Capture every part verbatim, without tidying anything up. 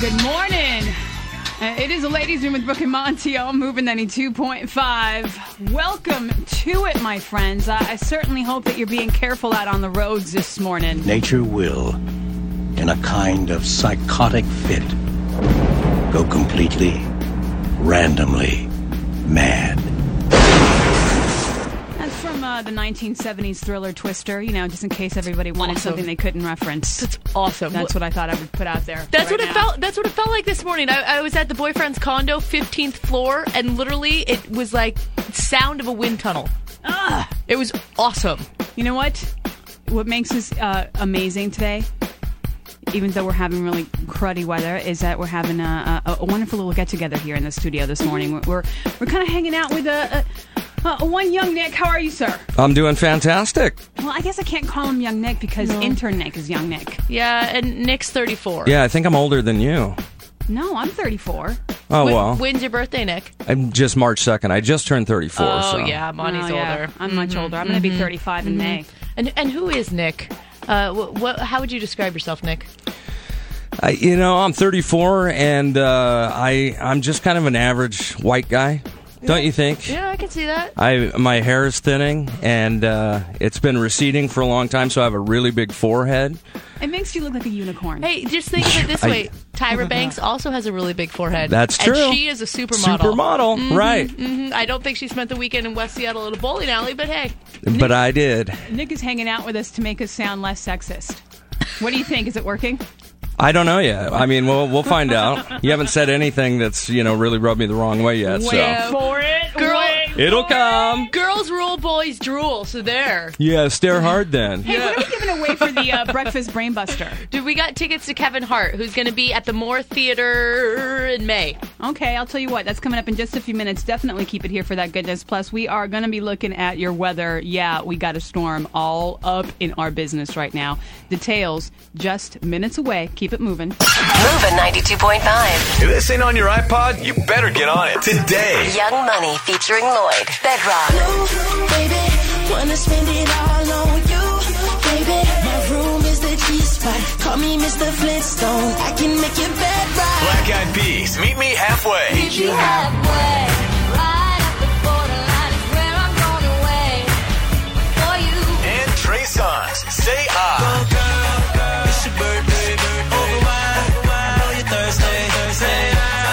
Good morning. Uh, it is a ladies' room with Brooke and Monty on Moving ninety-two point five. Welcome to it, my friends. Uh, I certainly hope that you're being careful out on the roads this morning. Nature will, in a kind of psychotic fit, go completely, randomly mad. That's from uh, the nineteen seventies thriller Twister, you know, just in case everybody wanted Awesome. something they couldn't reference. That's awesome. That's what I thought I would put out there. That's right what it now. felt. That's what it felt like this morning. I, I was at the boyfriend's condo, fifteenth floor, and literally it was like sound of a wind tunnel. Ah, It was awesome. you know what? What makes this uh, amazing today, even though we're having really cruddy weather, is that we're having a, a, a wonderful little get together here in the studio this morning. We're we're, we're kind of hanging out with a, a, a one young Nick. How are you, sir? I'm doing fantastic. Well, I guess I can't call him young Nick because intern Nick is young Nick. Yeah, and Nick's thirty-four. Yeah, I think I'm older than you. No, I'm thirty-four. Oh, When- well. When's your birthday, Nick? I'm just March second. I just turned thirty-four. Oh, so. yeah, Monty's Oh, yeah. older. I'm much older. I'm going to be thirty-five in May. And and who is Nick? Uh, wh- what? How would you describe yourself, Nick? I, you know, I'm thirty-four, and uh, I, I'm just kind of an average white guy. Don't you think? Yeah, I can see that. I My hair is thinning, and uh, it's been receding for a long time, so I have a really big forehead. It makes you look like a unicorn. Hey, just think of it this I- way: Tyra Banks also has a really big forehead. That's true. And she is a supermodel. Supermodel, right. Mhm. I don't think she spent the weekend in West Seattle at a bowling alley, but hey. But I did. Nick is hanging out with us to make us sound less sexist. What do you think? Is it working? I don't know yet. I mean, we'll we'll find out. You haven't said anything that's, you know, really rubbed me the wrong way yet, so. Wait For it, Girl- wait It'll for come. Girls rule, boys drool. So there. Yeah, stare hard then. Hey, what are we giving away for the uh, Breakfast Brainbuster? Dude, we got tickets to Kevin Hart, who's going to be at the Moore Theater in May. Okay, I'll tell you what. That's coming up in just a few minutes. Definitely keep it here for that goodness. Plus, we are going to be looking at your weather. Yeah, we got a storm all up in our business right now. Details just minutes away. Keep it moving. Moving ninety-two point five. If this ain't on your iPod, you better get on it today. Young Money featuring Lloyd. Bedrock. Baby, wanna spend it all on you, baby. My room is the G-spot. Call me Mister Flintstone. I can make your bed right. Black Eyed Peas, meet me halfway. Meet you halfway. Right at the borderline is where I'm going away for you. And Trey Songz, say ah. Go girl, girl, it's your birthday, birthday. Over wine, I know you're Thursday, Thursday.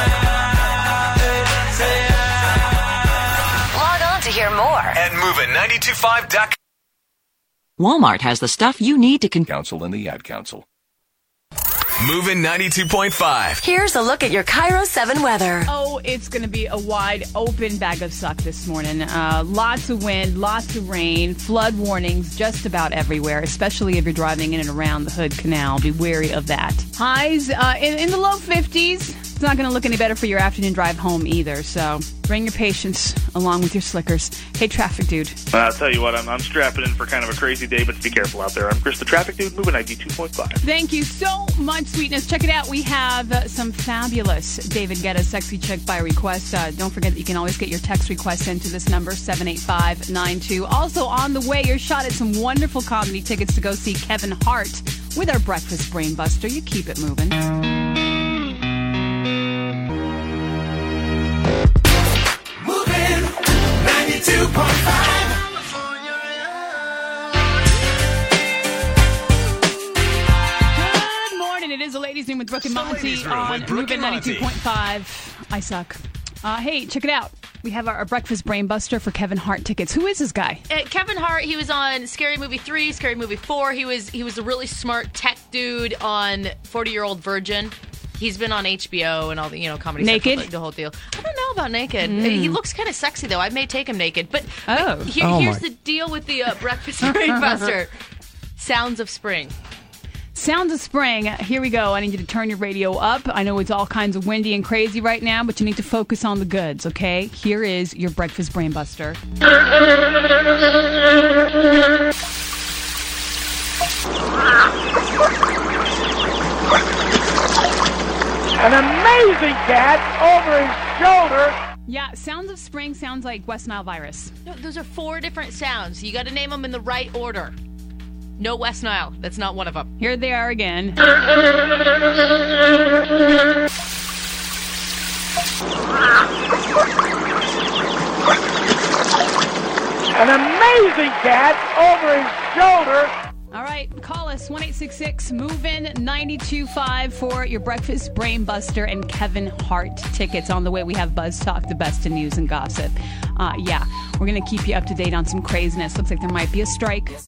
Log on to hear more. At moving nine two five dot com. Walmart has the stuff you need to con- Council and the Ad Council. Moving ninety-two point five. Here's a look at your Cairo seven weather. Oh, it's going to be a wide open bag of suck this morning. Uh, lots of wind, lots of rain, flood warnings just about everywhere, especially if you're driving in and around the Hood Canal. Be wary of that. Highs uh, in, in the low fifties. It's not going to look any better for your afternoon drive home either, so bring your patience along with your slickers. Hey, traffic dude. I'll tell you what, I'm, I'm strapping in for kind of a crazy day, but be careful out there. I'm Chris the Traffic Dude, moving ninety-two point five. Thank you so much, sweetness. Check it out. We have uh, some fabulous David Guetta Sexy Chick by request. Uh, don't forget that you can always get your text requests into this number, seven eight five nine two. Also on the way, your shot at some wonderful comedy tickets to go see Kevin Hart with our Breakfast Brainbuster. You keep it moving. ninety-two point five. Good morning. It is the ladies' room with Brooke and Monty Ladies' Room on with Brooke Moving and Monty. ninety-two point five. I suck. Uh, hey, check it out. We have our, our Breakfast Brainbuster for Kevin Hart tickets. Who is this guy? Uh, Kevin Hart, he was on Scary Movie three, Scary Movie four. He was he was a really smart tech dude on forty-Year-Old Virgin. He's been on H B O and all the, you know, comedy Naked? stuff, the whole deal. I don't know about naked. He looks kind of sexy, though. I may take him naked. But, Oh. but here- Oh, here's my- the deal with the uh, Breakfast Brainbuster. Sounds of Spring. Sounds of spring. Here we go. I need you to turn your radio up. I know it's all kinds of windy and crazy right now, but you need to focus on the goods, okay? Here is your Breakfast Brainbuster. An amazing cat over his shoulder. Yeah, Sounds of Spring sounds like West Nile virus. No, those are four different sounds. You got to name them in the right order. No West Nile. That's not one of them. Here they are again. an amazing catch over his shoulder. All right, call us one eight six six move in nine two five for your breakfast brain buster and Kevin Hart tickets. On the way, we have Buzz Talk, the best in news and gossip. Uh, yeah, we're going to keep you up to date on some craziness. Looks like there might be a strike.